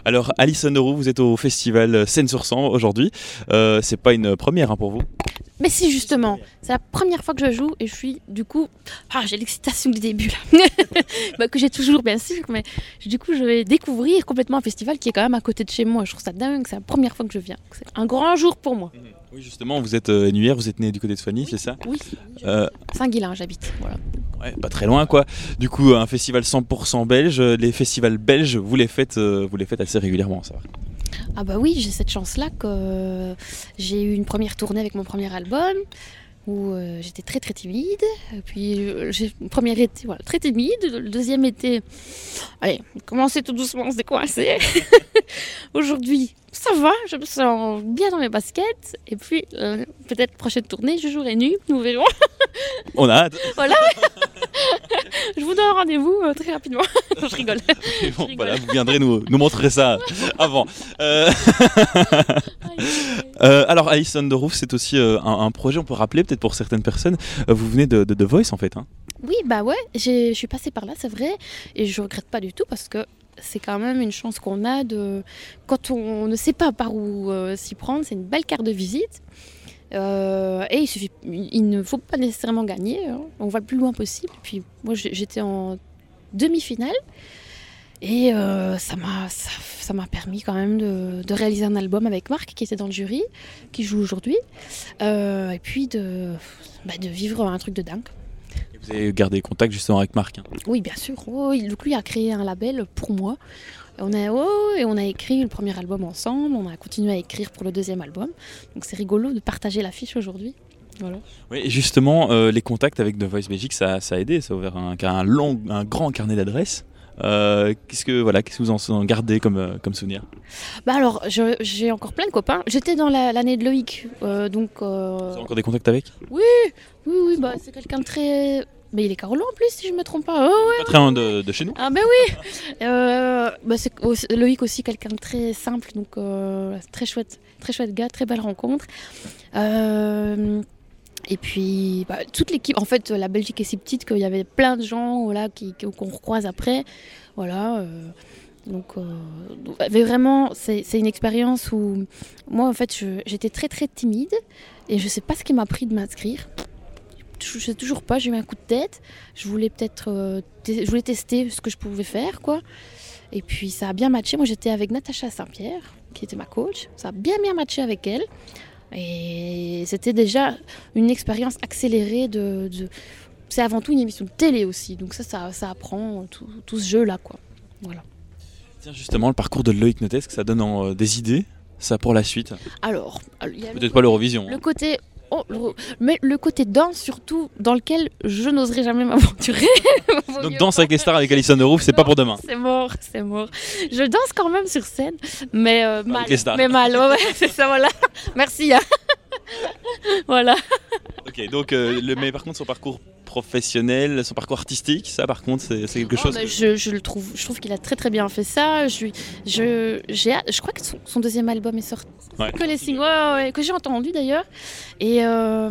Alors, Alison Deroux, vous êtes au festival Seine-sur-Sambre aujourd'hui. C'est pas une première pour vous? Mais si, justement, c'est la première fois que je joue et je suis du coup... j'ai l'excitation du début là, que j'ai toujours bien sûr, mais du coup je vais découvrir complètement un festival qui est quand même à côté de chez moi. Je trouve ça dingue, c'est la première fois que je viens. C'est un grand jour pour moi. Oui, justement, vous êtes Nuillère, vous êtes né du côté de Soigny, c'est ça? Oui, Saint-Guilain j'habite, voilà. Ouais, pas très loin quoi. Du coup, un festival 100% belge. Les festivals belges, vous les faites assez régulièrement, ça va? Ah bah oui, j'ai cette chance-là que j'ai eu une première tournée avec mon premier album où j'étais très très timide. Et puis j'ai une première été très timide, le deuxième été, allez, commençait tout doucement à se décoincer. Aujourd'hui, ça va, je me sens bien dans mes baskets. Et puis peut-être prochaine tournée, je jouerai nu, nous verrons. On a hâte. Voilà. Je vous donne un rendez-vous très rapidement. Non, je rigole. Bon, voilà, vous viendrez nous montrer ça avant. Alors, Alison Deroux, c'est aussi un projet, on peut rappeler peut-être pour certaines personnes. Vous venez de The Voice en fait. Hein. Oui, bah ouais, je suis passée par là, c'est vrai. Et je regrette pas du tout parce que c'est quand même une chance qu'on a quand on ne sait pas par où s'y prendre. C'est une belle carte de visite. Et il ne faut pas nécessairement gagner, hein. On va le plus loin possible. Puis moi j'étais en demi-finale et ça m'a permis quand même de réaliser un album avec Marc qui était dans le jury, qui joue aujourd'hui, et puis de vivre un truc de dingue. Et vous avez gardé contact justement avec Marc. Hein. Oui, bien sûr. Donc lui a créé un label pour moi. On a écrit le premier album ensemble, on a continué à écrire pour le deuxième album. Donc c'est rigolo de partager l'affiche aujourd'hui. Voilà. Oui, et justement, les contacts avec The Voice Belgique, ça a aidé, ça a ouvert un grand carnet d'adresses. Qu'est-ce que vous en gardez comme souvenir? Bah alors, j'ai encore plein de copains. J'étais dans l'année de Loïc, donc... Vous avez encore des contacts avec? Oui, bah, c'est quelqu'un de très... Mais il est Carolo en plus, si je ne me trompe pas. Pas très loin de chez nous. Ah ben oui. C'est Loïc aussi, quelqu'un de très simple, donc très chouette gars, très belle rencontre. Et puis toute l'équipe, en fait la Belgique est si petite qu'il y avait plein de gens qu'on recroise après. Voilà. Mais vraiment, c'est une expérience où moi en fait j'étais très très timide et je ne sais pas ce qui m'a pris de m'inscrire. Je sais toujours pas, j'ai eu un coup de tête. Je voulais tester ce que je pouvais faire, quoi. Et puis ça a bien matché. Moi j'étais avec Natacha Saint-Pierre, qui était ma coach. Ça a bien matché avec elle. Et c'était déjà une expérience accélérée c'est avant tout une émission de télé aussi. Donc ça apprend tout ce jeu-là, quoi. Voilà. Tiens, justement, le parcours de Loïc Notet, que ça donne des idées, ça pour la suite? Alors peut-être pas l'Eurovision. Le côté... mais le côté danse surtout, dans lequel je n'oserais jamais m'aventurer. Donc danse avec les stars avec Alison Deroux, c'est pas pour demain. C'est mort. Je danse quand même sur scène, mais mal. Avec les stars. Mais mal, ouais, c'est ça, voilà. Merci. Hein. Voilà. Ok, donc mais par contre son parcours professionnel, son parcours artistique, ça par contre c'est quelque chose. Je trouve qu'il a très très bien fait ça. Je crois que son deuxième album est sorti. Ouais. Que les singles, que j'ai entendu d'ailleurs. Et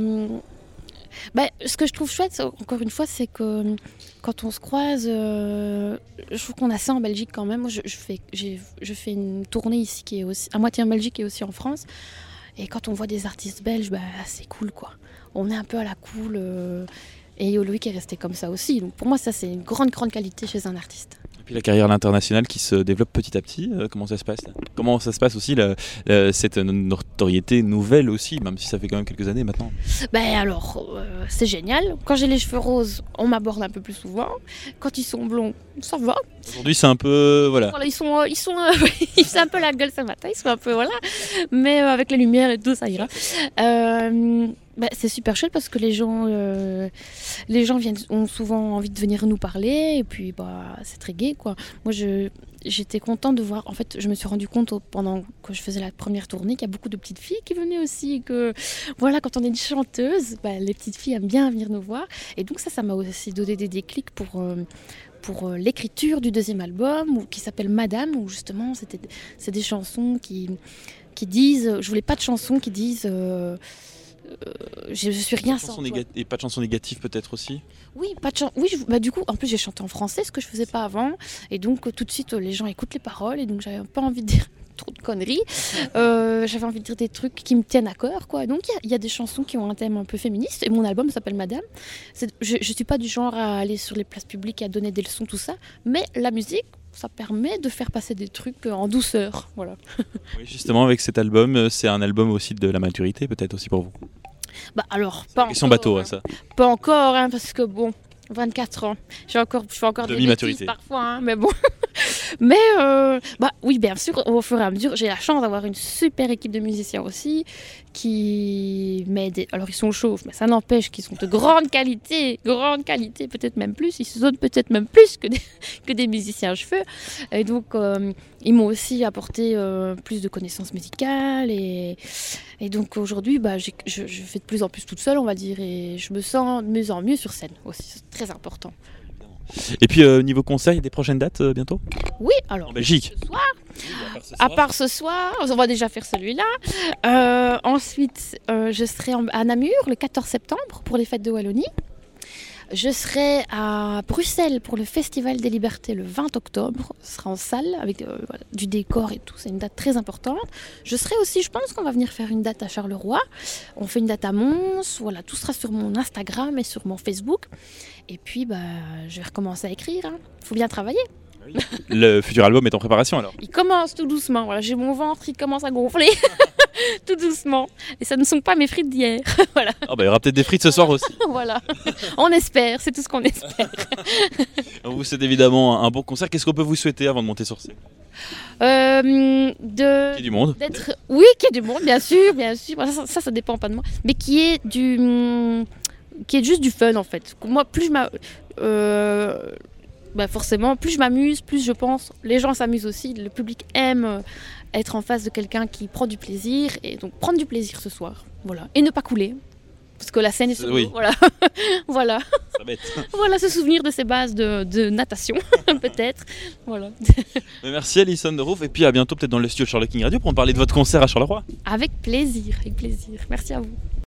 ce que je trouve chouette, encore une fois, c'est que quand on se croise, je trouve qu'on a ça en Belgique quand même. Moi, je fais une tournée ici qui est aussi à moitié en Belgique et aussi en France. Et quand on voit des artistes belges, c'est cool, quoi. On est un peu à la cool. Et Loïc est resté comme ça aussi. Donc pour moi, ça, c'est une grande qualité chez un artiste. Et puis la carrière à l'international qui se développe petit à petit, comment ça se passe? Comment ça se passe aussi, cette notoriété nouvelle aussi, même si ça fait quand même quelques années maintenant? C'est génial. Quand j'ai les cheveux roses, on m'aborde un peu plus souvent. Quand ils sont blonds, ça va. Aujourd'hui, c'est un peu... Voilà, ils font un peu la gueule ce matin, ils sont un peu... Voilà. Mais avec la lumière et tout, ça ira. C'est super chouette parce que les gens ont souvent envie de venir nous parler et puis c'est très gai, quoi. Moi j'étais contente de voir, en fait je me suis rendu compte pendant que je faisais la première tournée qu'il y a beaucoup de petites filles qui venaient aussi et que voilà, quand on est une chanteuse, les petites filles aiment bien venir nous voir et donc ça m'a aussi donné des déclics pour l'écriture du deuxième album qui s'appelle Madame, où justement c'est des chansons qui disent, je voulais pas de chansons qui disent je suis rien Chanson sans toi. Et pas de chansons négatives peut-être aussi. Oui, pas de oui, bah, du coup, en plus j'ai chanté en français, ce que je faisais pas avant, et donc tout de suite les gens écoutent les paroles, et donc j'avais pas envie de dire trop de conneries. J'avais envie de dire des trucs qui me tiennent à cœur, quoi. Donc il y a des chansons qui ont un thème un peu féministe, et mon album s'appelle Madame. Je suis pas du genre à aller sur les places publiques et à donner des leçons, tout ça, mais la musique, ça permet de faire passer des trucs en douceur, voilà. Oui, justement, avec cet album, c'est un album aussi de la maturité, peut-être aussi pour vous. Bah alors, C'est pas la question encore, bateau, hein. hein, ça. Pas encore, hein, parce que bon, 24 ans, je fais encore des Demi-maturité. bêtises parfois, hein, mais bon. Mais bah oui, bien sûr, au fur et à mesure, j'ai la chance d'avoir une super équipe de musiciens aussi qui m'aident. Alors ils sont chauves, mais ça n'empêche qu'ils sont de grande qualité, peut-être même plus. Ils se donnent peut-être même plus que des musiciens à cheveux. Et donc ils m'ont aussi apporté plus de connaissances musicales et donc aujourd'hui, bah, je fais de plus en plus toute seule, on va dire, et je me sens de mieux en mieux sur scène aussi. C'est très important. Et puis niveau concert, il y a des prochaines dates bientôt Oui, alors en Belgique. ce soir, à part ce soir, on va déjà faire celui-là. Ensuite, je serai à Namur le 14 septembre pour les fêtes de Wallonie. Je serai à Bruxelles pour le Festival des Libertés le 20 octobre. Ce sera en salle avec voilà, du décor et tout. C'est une date très importante. Je serai aussi, je pense qu'on va venir faire une date à Charleroi. On fait une date à Mons. Voilà, tout sera sur mon Instagram et sur mon Facebook. Et puis, bah, je vais recommencer à écrire. Il faut bien travailler. Le futur album est en préparation alors. Il commence tout doucement. Voilà, j'ai mon ventre qui commence à gonfler. Tout doucement. Et ça ne sont pas mes frites d'hier. Voilà. Oh, bah, il y aura peut-être des frites ce soir aussi. Voilà. On espère, c'est tout ce qu'on espère. On vous souhaite évidemment un bon concert. Qu'est-ce qu'on peut vous souhaiter avant de monter sur scène? Qu'il Qu'il y ait du monde. Oui, qu'il y ait du monde, bien sûr, bien sûr. Ça dépend pas de moi. Mais qui est juste du fun en fait. Moi, bah forcément, plus je m'amuse, plus je pense, les gens s'amusent aussi, le public aime être en face de quelqu'un qui prend du plaisir, et donc prendre du plaisir ce soir, voilà, et ne pas couler, parce que la scène est sur Oui. l'eau, voilà, voilà, Ça va être. voilà, se souvenir de ses bases de natation, peut-être, voilà. Mais merci Alison de Roof et puis à bientôt peut-être dans le studio de Charles King Radio pour en parler de votre concert à Charleroi. Avec plaisir, merci à vous.